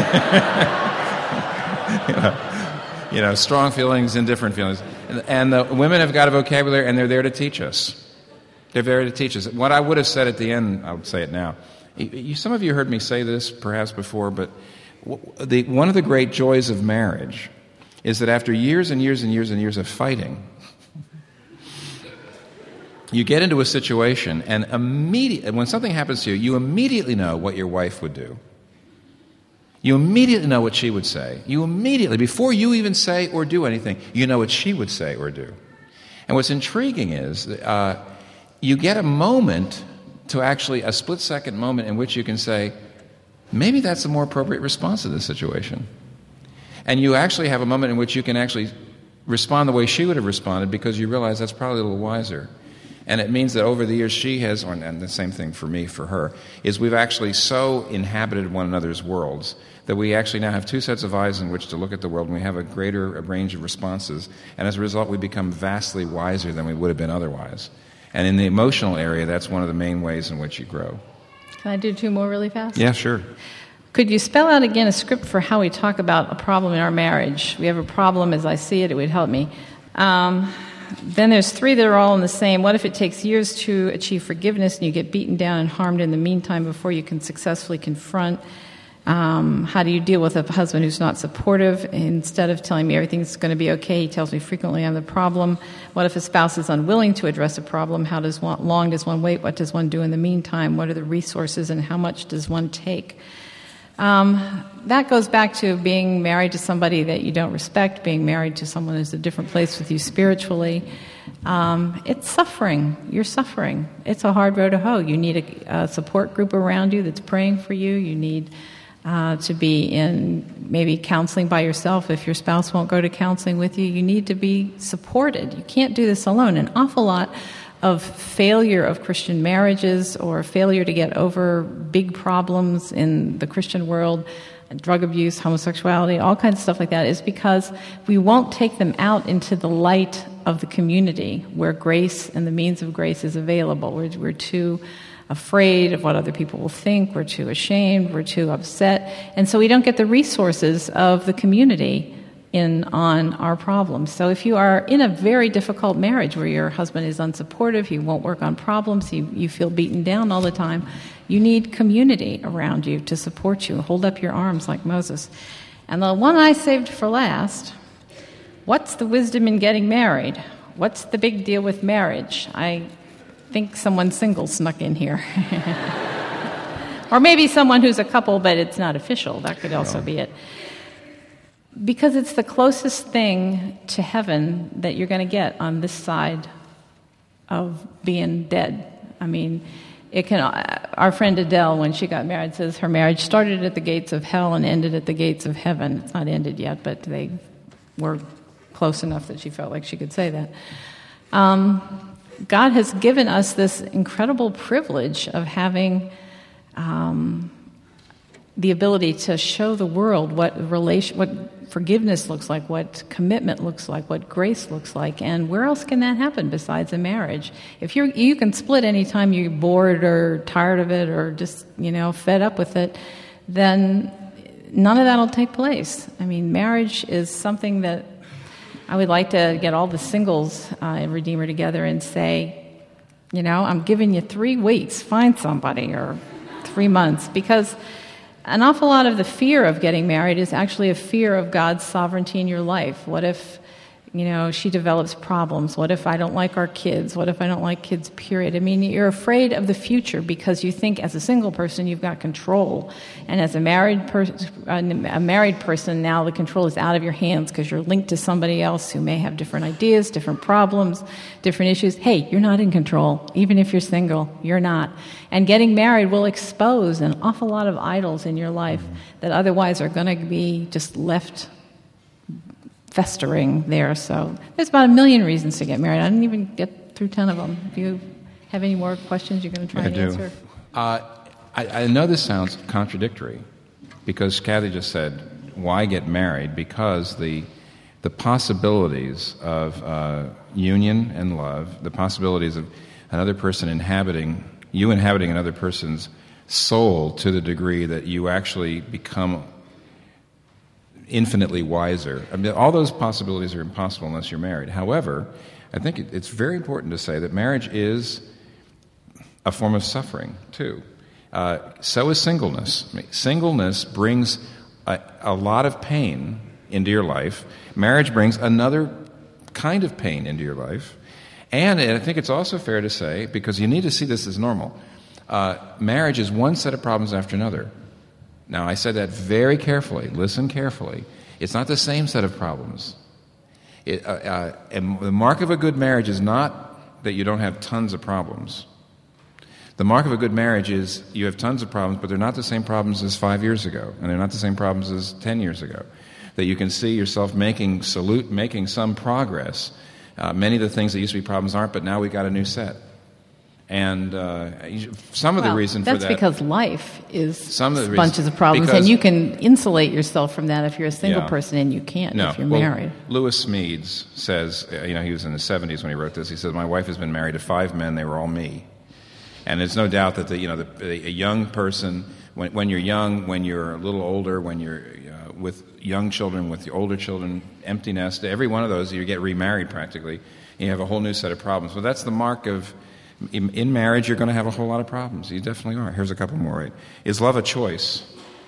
Speaker 2: Strong feelings, indifferent feelings. And the women have got a vocabulary, and they're there to teach us. They're there to teach us. What I would have said at the end, I would say it now. Some of you heard me say this perhaps before, but one of the great joys of marriage is that after years and years and years and years of fighting, you get into a situation, and when something happens to you, you immediately know what your wife would do. You immediately know what she would say. You immediately, before you even say or do anything, you know what she would say or do. And what's intriguing is you get a moment to actually, a split-second moment in which you can say, maybe that's a more appropriate response to this situation. And you actually have a moment in which you can actually respond the way she would have responded because you realize that's probably a little wiser. And it means that over the years she has, and the same thing for me, for her, is we've actually so inhabited one another's worlds that we actually now have two sets of eyes in which to look at the world, and we have a greater range of responses. And as a result, we become vastly wiser than we would have been otherwise. And in the emotional area, that's one of the main ways in which you grow.
Speaker 3: Can I do two more really fast?
Speaker 2: Yeah, sure.
Speaker 3: Could you spell out again a script for how we talk about a problem in our marriage? We have a problem, as I see it would help me. Then there's three that are all in the same. What if it takes years to achieve forgiveness and you get beaten down and harmed in the meantime before you can successfully confront? How do you deal with a husband who's not supportive? Instead of telling me everything's going to be okay, he tells me frequently I'm the problem. What if a spouse is unwilling to address a problem? How long does one wait? What does one do in the meantime? What are the resources and how much does one take? That goes back to being married to somebody that you don't respect, being married to someone who's a different place with you spiritually. It's suffering. You're suffering. It's a hard road to hoe. You need a support group around you that's praying for you. You need to be in maybe counseling by yourself. If your spouse won't go to counseling with you, you need to be supported. You can't do this alone. An awful lot of failure of Christian marriages or failure to get over big problems in the Christian world, drug abuse, homosexuality, all kinds of stuff like that, is because we won't take them out into the light of the community where grace and the means of grace is available. We're too afraid of what other people will think. We're too ashamed. We're too upset. And so we don't get the resources of the community on our problems. So if you are in a very difficult marriage where your husband is unsupportive, he won't work on problems, you feel beaten down all the time, you need community around you to support you. Hold up your arms like Moses. And the one I saved for last, what's the wisdom in getting married? What's the big deal with marriage? I think someone single snuck in here. Or maybe someone who's a couple, but it's not official. That could also be it. Because it's the closest thing to heaven that you're going to get on this side of being dead. I mean, our friend Adele, when she got married, says her marriage started at the gates of hell and ended at the gates of heaven. It's not ended yet, but they were close enough that she felt like she could say that. God has given us this incredible privilege of having the ability to show the world what forgiveness looks like, what commitment looks like, what grace looks like, and where else can that happen besides a marriage? If you can split anytime you're bored or tired of it or just fed up with it, then none of that will take place. I mean, marriage is something that I would like to get all the singles in Redeemer together and say, I'm giving you 3 weeks, find somebody, or 3 months, because an awful lot of the fear of getting married is actually a fear of God's sovereignty in your life. What if, she develops problems? What if I don't like our kids? What if I don't like kids, period? I mean, you're afraid of the future because you think as a single person you've got control. And as a married person, now the control is out of your hands because you're linked to somebody else who may have different ideas, different problems, different issues. Hey, you're not in control. Even if you're single, you're not. And getting married will expose an awful lot of idols in your life that otherwise are going to be just left festering there. So there's about 1 million reasons to get married. I didn't even get through 10 of them. Do you have any more questions you're going to try and answer?
Speaker 2: I know this sounds contradictory because Kathy just said, why get married? Because the possibilities of union and love, the possibilities of another person inhabiting another person's soul to the degree that you actually become infinitely wiser. I mean, all those possibilities are impossible unless you're married. However, I think it's very important to say that marriage is a form of suffering, too. So is singleness. I mean, singleness brings a lot of pain into your life. Marriage brings another kind of pain into your life. And I think it's also fair to say, because you need to see this as normal, marriage is one set of problems after another. Now, I said that very carefully. Listen carefully. It's not the same set of problems. And the mark of a good marriage is not that you don't have tons of problems. The mark of a good marriage is you have tons of problems, but they're not the same problems as 5 years ago, and they're not the same problems as 10 years ago. That you can see yourself making some progress. Many of the things that used to be problems aren't, but now we've got a new set. And some of the reason for that...
Speaker 3: That's because life is bunches of problems, and you can insulate yourself from that if you're a single person, and you can't if you're married.
Speaker 2: Lewis Smedes says, he was in his 70s when he wrote this, he said, my wife has been married to 5 men, they were all me. And there's no doubt that a young person, when you're young, when you're a little older, when you're with young children, with the older children, empty nest, every one of those, you get remarried practically, and you have a whole new set of problems. Well, that's the mark of... In marriage, you're going to have a whole lot of problems. You definitely are. Here's a couple more. Right? Is love a choice?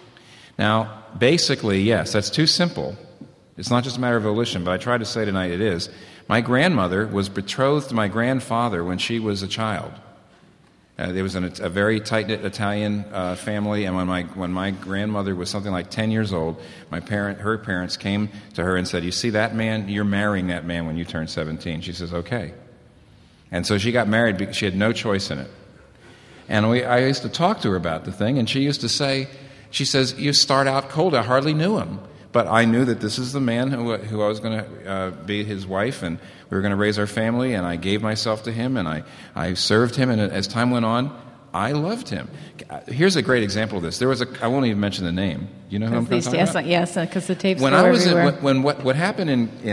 Speaker 2: Now, basically, yes, that's too simple. It's not just a matter of volition, but I tried to say tonight it is. My grandmother was betrothed to my grandfather when she was a child. There was a very tight-knit Italian family, and when my grandmother was something like 10 years old, her parents came to her and said, you see that man? You're marrying that man when you turn 17. She says, okay. And so she got married because she had no choice in it. And I used to talk to her about the thing, and she used to say, she says, you start out cold. I hardly knew him. But I knew that this is the man who I was going to be his wife, and we were going to raise our family, and I gave myself to him, and I served him, and as time went on, I loved him. Here's a great example of this. I won't even mention the name. Do you know who I'm talking about?
Speaker 3: Yes, because the tapes go everywhere.
Speaker 2: What happened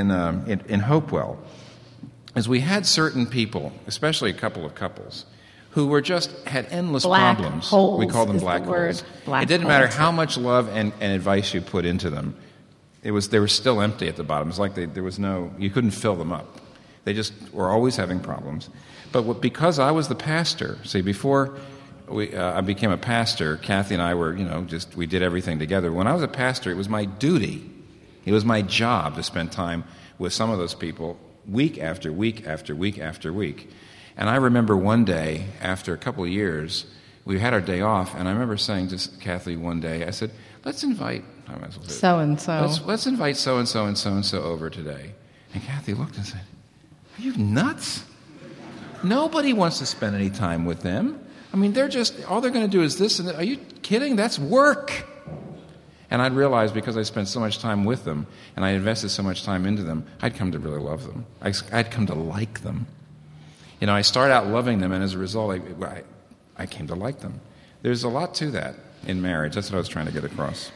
Speaker 2: in Hopewell is we had certain people, especially a couple of couples, who had endless problems.
Speaker 3: Holes
Speaker 2: we call them black holes. It didn't matter how much love and advice you put into them. They were still empty at the bottom. It's like you couldn't fill them up. They just were always having problems. But because I was the pastor, see, before I became a pastor, Kathy and I were, we did everything together. When I was a pastor, it was my duty, it was my job to spend time with some of those people week after week after week after week. And I remember one day, after a couple of years, we had our day off, and I remember saying to Kathy one day, I said, let's invite
Speaker 3: so-and-so.
Speaker 2: Let's invite so-and-so and so-and-so over today. And Kathy looked and said, are you nuts? Nobody wants to spend any time with them. I mean, all they're going to do is this and that. Are you kidding? That's work. And I'd realized because I spent so much time with them and I invested so much time into them, I'd come to really love them. I'd come to like them. I started out loving them, and as a result, I came to like them. There's a lot to that in marriage. That's what I was trying to get across.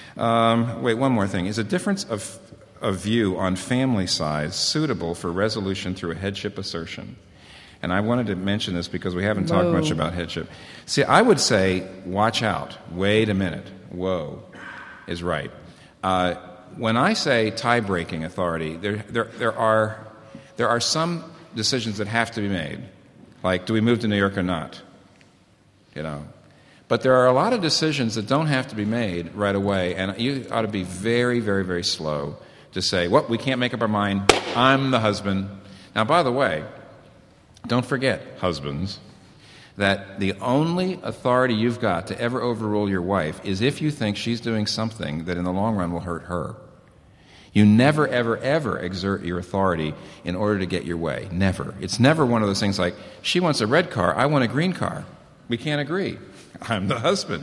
Speaker 2: One more thing. Is a difference of view on family size suitable for resolution through a headship assertion? And I wanted to mention this because we haven't talked much about headship. See, I would say, watch out. Wait a minute. Whoa is right. When I say tie-breaking authority, there are some decisions that have to be made. Like, do we move to New York or not? You know. But there are a lot of decisions that don't have to be made right away, and you ought to be very, very, very slow to say, well, we can't make up our mind. I'm the husband. Now, by the way, don't forget, husbands, that the only authority you've got to ever overrule your wife is if you think she's doing something that in the long run will hurt her. You never, ever, ever exert your authority in order to get your way. Never. It's never one of those things like, she wants a red car, I want a green car. We can't agree. I'm the husband.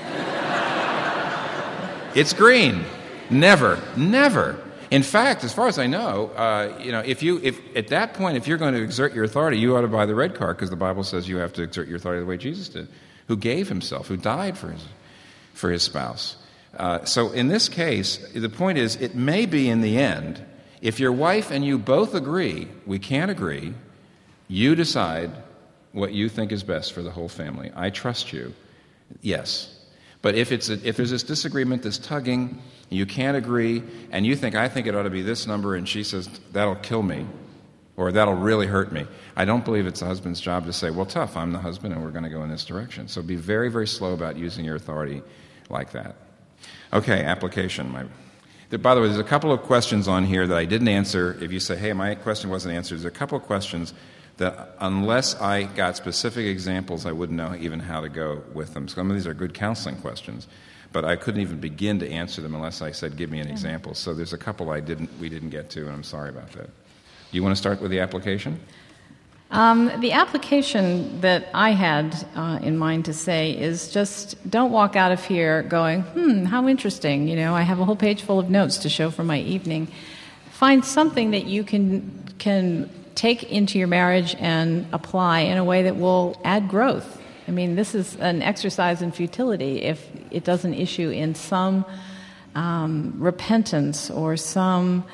Speaker 2: It's green. Never. Never. In fact, as far as I know, if at that point, if you're going to exert your authority, you ought to buy the red car, because the Bible says you have to exert your authority the way Jesus did, who gave himself, who died for his spouse. So in this case, the point is, it may be in the end, if your wife and you both agree, we can't agree, you decide what you think is best for the whole family. I trust you. Yes. But if there's this disagreement, this tugging, you can't agree, and you think, I think it ought to be this number, and she says, that'll kill me, or that'll really hurt me, I don't believe it's the husband's job to say, well, tough, I'm the husband, and we're going to go in this direction. So be very, very slow about using your authority like that. Okay, application. By the way, there's a couple of questions on here that I didn't answer. If you say, hey, my question wasn't answered, there's a couple of questions that unless I got specific examples, I wouldn't know even how to go with them. Some of these are good counseling questions, but I couldn't even begin to answer them unless I said, give me an example. So there's a couple we didn't get to, and I'm sorry about that. Do you want to start with the application?
Speaker 3: The application that I had in mind to say is just don't walk out of here going, how interesting. You know, I have a whole page full of notes to show for my evening. Find something that you can take into your marriage and apply in a way that will add growth. I mean, this is an exercise in futility if it doesn't issue in some repentance or some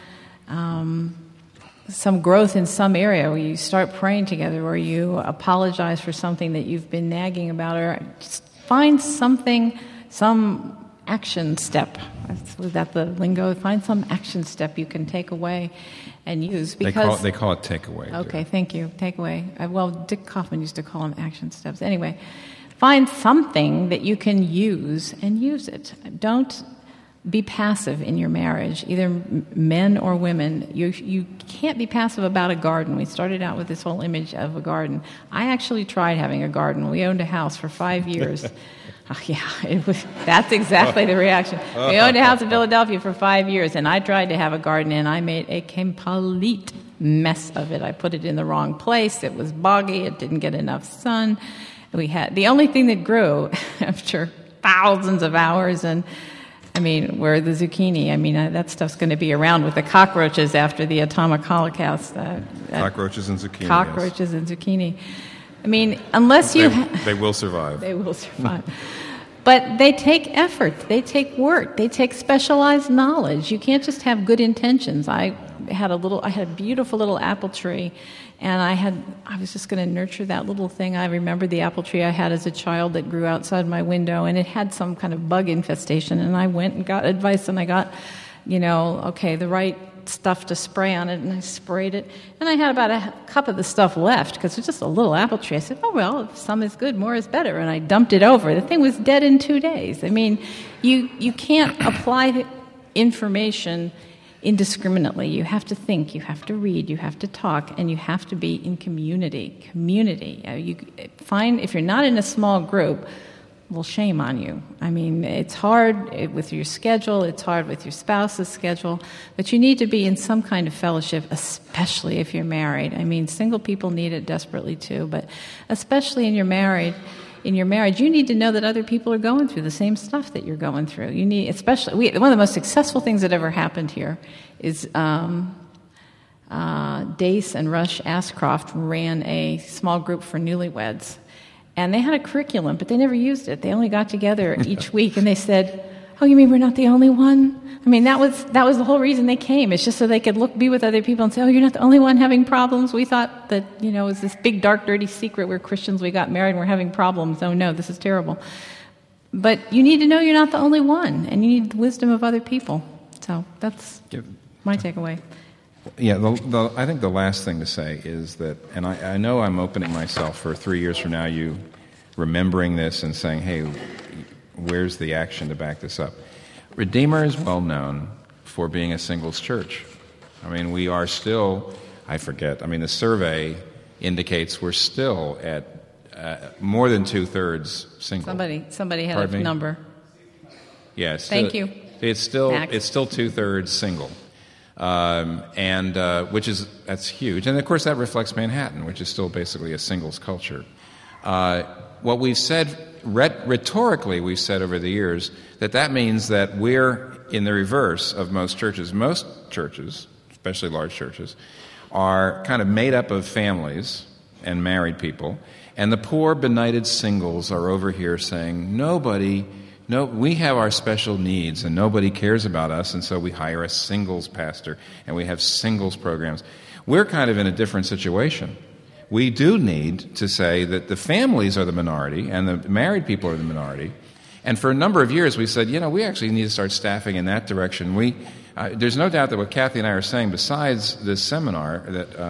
Speaker 3: growth in some area, where you start praying together, or you apologize for something that you've been nagging about, or just find something, some action step. Was that the lingo? Find some action step you can take away and use. Because
Speaker 2: they call it takeaway.
Speaker 3: Okay, thank you. Takeaway. Well, Dick Kaufman used to call them action steps. Anyway, find something that you can use and use it. Don't be passive in your marriage, either men or women. You can't be passive about a garden. We started out with this whole image of a garden. I actually tried having a garden. We owned a house for 5 years. That's exactly the reaction. We owned a house in Philadelphia for 5 years, and I tried to have a garden, and I made a complete mess of it. I put it in the wrong place. It was boggy. It didn't get enough sun. The only thing that grew after thousands of hours, and were the zucchini. That stuff's going to be around with the cockroaches after the atomic holocaust.
Speaker 2: Cockroaches and zucchini.
Speaker 3: Cockroaches and zucchini. Unless you...
Speaker 2: They will survive.
Speaker 3: They will survive. But they take effort. They take work. They take specialized knowledge. You can't just have good intentions. I had a beautiful little apple tree, and I was just going to nurture that little thing. I remember the apple tree I had as a child that grew outside my window, and it had some kind of bug infestation, and I went and got advice, and I got, the right stuff to spray on it, and I sprayed it, and I had about a cup of the stuff left, because it was just a little apple tree. I said, oh, well, if some is good, more is better, and I dumped it over. The thing was dead in 2 days. You can't apply information indiscriminately. You have to think, you have to read, you have to talk, and you have to be in community. If you're not in a small group, well, shame on you. It's hard with your schedule, it's hard with your spouse's schedule, but you need to be in some kind of fellowship, especially if you're married. Single people need it desperately too, but especially in your marriage, you need to know that other people are going through the same stuff that you're going through. One of the most successful things that ever happened here is Dace and Rush Ashcroft ran a small group for newlyweds. And they had a curriculum, but they never used it. They only got together each week, and they said, oh, you mean we're not the only one? That was the whole reason they came. It's just so they could be with other people and say, oh, you're not the only one having problems. We thought that, it was this big, dark, dirty secret. We're Christians, we got married, and we're having problems. Oh, no, this is terrible. But you need to know you're not the only one, and you need the wisdom of other people. So that's my takeaway.
Speaker 2: Yeah, I think the last thing to say is that, and I know I'm opening myself for 3 years from now, you remembering this and saying, hey, where's the action to back this up? Redeemer is well known for being a singles church. I mean, we are still, the survey indicates we're still at more than 2/3 single.
Speaker 3: Somebody had a number.
Speaker 2: Yeah,
Speaker 3: thank you.
Speaker 2: It's still 2/3 single. That's huge. And of course that reflects Manhattan, which is still basically a singles culture. What we've said, rhetorically we've said over the years, that means that we're in the reverse of most churches. Most churches, especially large churches, are kind of made up of families and married people, and the poor benighted singles are over here saying, we have our special needs and nobody cares about us, and so we hire a singles pastor and we have singles programs. We're kind of in a different situation. We do need to say that the families are the minority and the married people are the minority. And for a number of years we said, we actually need to start staffing in that direction. There's no doubt that what Kathy and I are saying, besides this seminar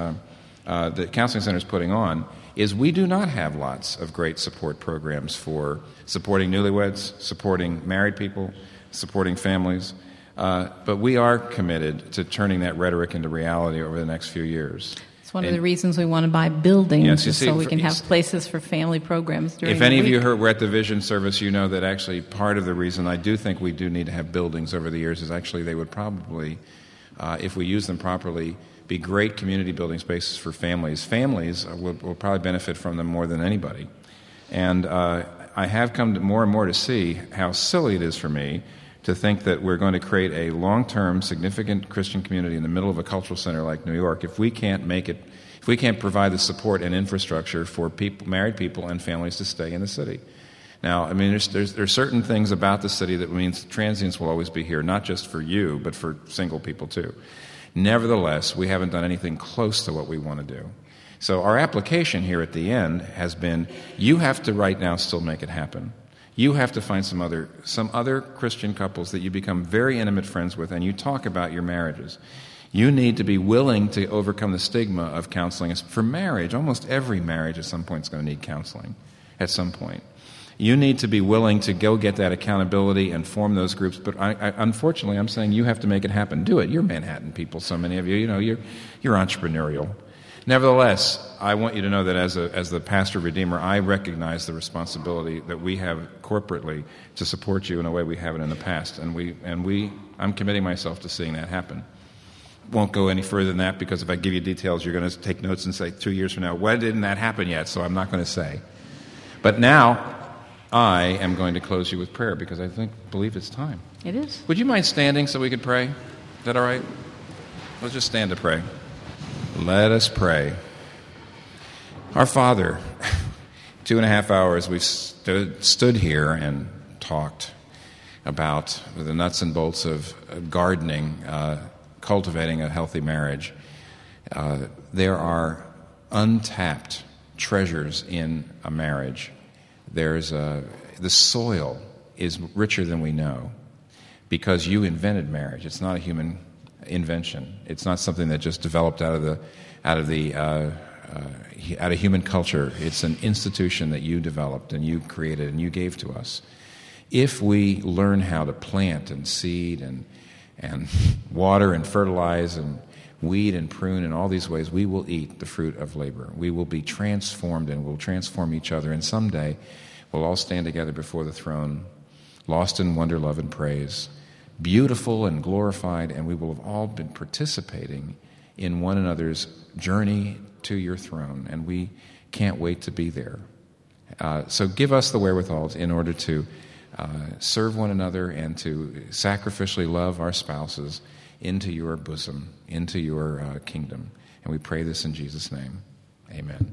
Speaker 2: that the Counseling Center is putting on, is we do not have lots of great support programs for supporting newlyweds, supporting married people, supporting families. But we are committed to turning that rhetoric into reality over the next few years.
Speaker 3: It's one of the reasons we want to buy buildings,
Speaker 2: so
Speaker 3: we can have places for family programs during the week.
Speaker 2: If any of you were at the Vision service, you know that actually part of the reason I do think we do need to have buildings over the years is actually they would probably, if we use them properly, be great community building spaces for families. Families will probably benefit from them more than anybody. And I have come more and more to see how silly it is for me to think that we're going to create a long-term, significant Christian community in the middle of a cultural center like New York if we can't provide the support and infrastructure for married people and families to stay in the city. Now, there's certain things about the city that means transients will always be here, not just for you, but for single people too. Nevertheless, we haven't done anything close to what we want to do. So our application here at the end has been, you have to right now still make it happen. You have to find some other Christian couples that you become very intimate friends with, and you talk about your marriages. You need to be willing to overcome the stigma of counseling. For marriage, almost every marriage at some point is going to need counseling at some point. You need to be willing to go get that accountability and form those groups. But unfortunately, I'm saying you have to make it happen. Do it. You're Manhattan people, so many of you. You're entrepreneurial. Nevertheless, I want you to know that as the pastor Redeemer, I recognize the responsibility that we have corporately to support you in a way we haven't in the past, I'm committing myself to seeing that happen. Won't go any further than that, because if I give you details, you're going to take notes and say 2 years from now, why didn't that happen yet? So I'm not going to say. But now I am going to close you with prayer, because I believe it's time.
Speaker 3: It is.
Speaker 2: Would you mind standing so we could pray? Is that all right? Let's just stand to pray. Let us pray. Our Father, 2.5 hours we've stood here and talked about the nuts and bolts of gardening, cultivating a healthy marriage. There are untapped treasures in a marriage. The soil is richer than we know, because you invented marriage. It's not a human invention. It's not something that just developed out of human culture. It's an institution that you developed and you created and you gave to us. If we learn how to plant and seed and water and fertilize and weed and prune in all these ways, we will eat the fruit of labor. We will be transformed and we'll transform each other. And someday we'll all stand together before the throne, lost in wonder, love, and praise, beautiful and glorified, and we will have all been participating in one another's journey to your throne, and we can't wait to be there. So give us the wherewithal in order to serve one another and to sacrificially love our spouses into your bosom, into your kingdom. And we pray this in Jesus' name. Amen.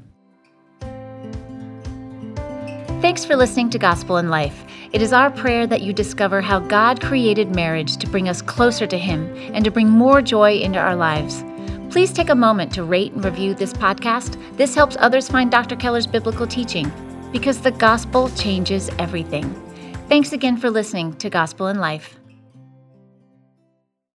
Speaker 1: Thanks for listening to Gospel in Life. It is our prayer that you discover how God created marriage to bring us closer to Him and to bring more joy into our lives. Please take a moment to rate and review this podcast. This helps others find Dr. Keller's biblical teaching, because the gospel changes everything. Thanks again for listening to Gospel in Life.